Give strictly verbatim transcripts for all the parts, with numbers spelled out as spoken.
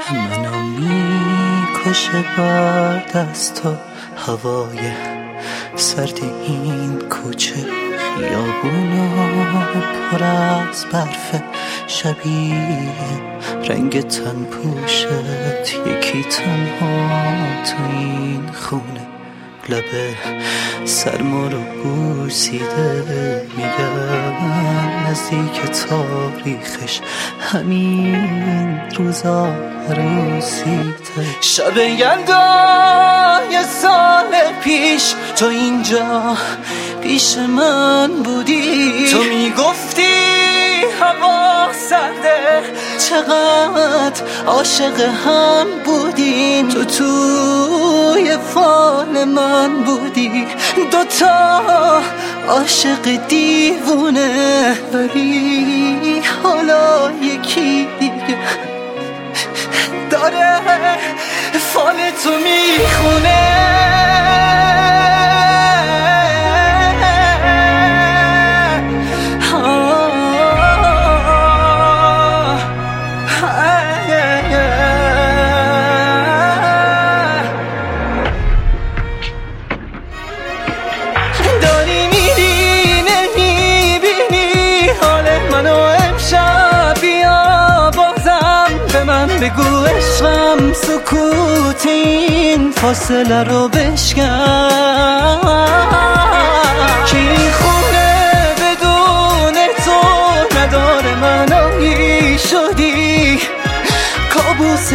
منو میکشه باد از تو هوای سرد این کوچه، خیابونا پر از برف، شبیه رنگ تن پوشت، یکی تنها تو این خونه، لبه سرما رو بوسیده، میگم نزدیک تاریخش همین روزا عروسیته. شب یلدا یه سال پیش تو اینجا پیش من بودی، تو میگفتی هوا سرده، چقدر عاشق هم بودیم، تو توی فال من بودی، دوتا عاشق دیوونه، ولی حالا یکی دیگه داره فال تو میخونه. داری میری نمیبینی حال منو امشب، بیا بازم به من بگو عشقم، سکوت این فاصله رو بشکن، که این خونه بدون تو نداره منایی، شدی کابوس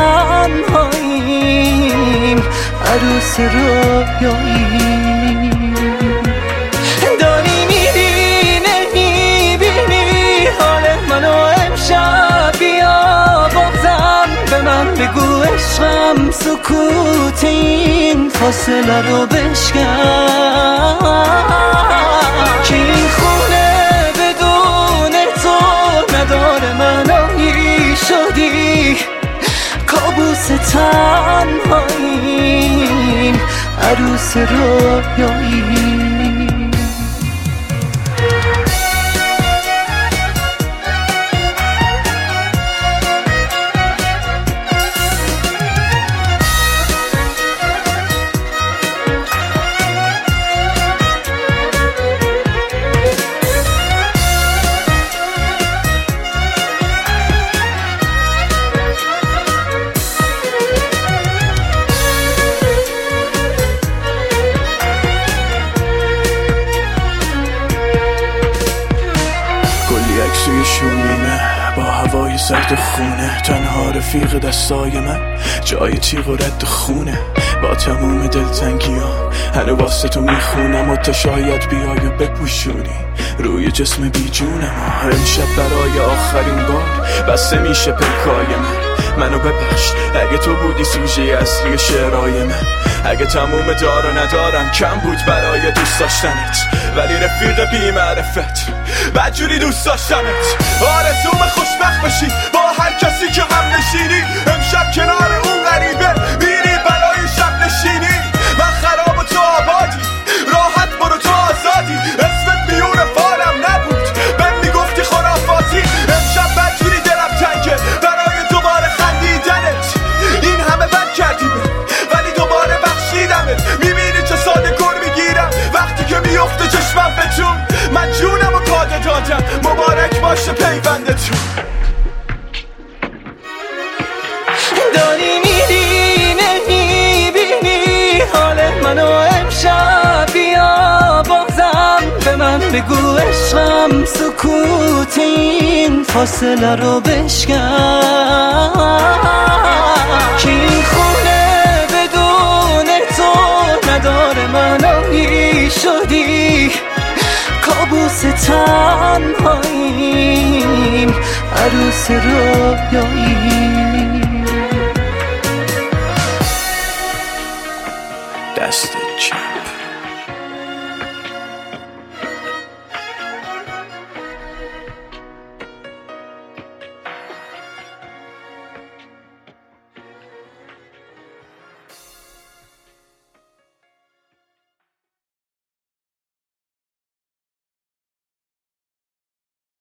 تنهاییم، عروس رویاییم. داری میری نمیبینی حال منو امشب، بیا بازم به من بگو عشقم، سکوت این فاصله رو بشکن، که این خونه بدون تو نداره منایی، شدی کابوس تنهاییم، عروس رویاییم. عکسوی شومینه با هوای سرد خونه، تنها رفیق دستای من جای تیغ و رد خونه، با تموم دلتنگیام هنو واسه تو میخونم، و تا شاید بیای و بپوشونی روی جسم بی جونم. امشب برای آخرین بار بسته میشه پکای من، منو ببخش اگه تو بودی سوژه اصلی شعرهای من، اگه تموم دار و ندارم کم بود برای دوست داشتنت، ولی رفیق بی معرفت بدجوری دوست داشتنت. آرزوم خوشبخت بشی با هر کسی که هم نشینی، امشب کنار اون غریبه بیری برای شب نشینی، من خراب و تو آبادی، راحت برو تو آزادی، اسمت میون فالم نبود بهم میگفتی خرافاتی، امشب بدجوری دلم تنگه برای دوباره خندیدنت، این همه بد کردیم ولی دوباره بخشیدمت، میبینی چه ساده گر میگیرم وقتی که میفته چشمم به جون، من جونم و کاده دادم، مبارک باشه پیوندتون. داری میری نمیبینی حال منو امشب، بیا بازم به من بگو عشقم، سکوت این فاصله رو بشکن، که این خونه بدون تو نداره منایی، شدی کابوس تنهاییم، عروس رویاییم.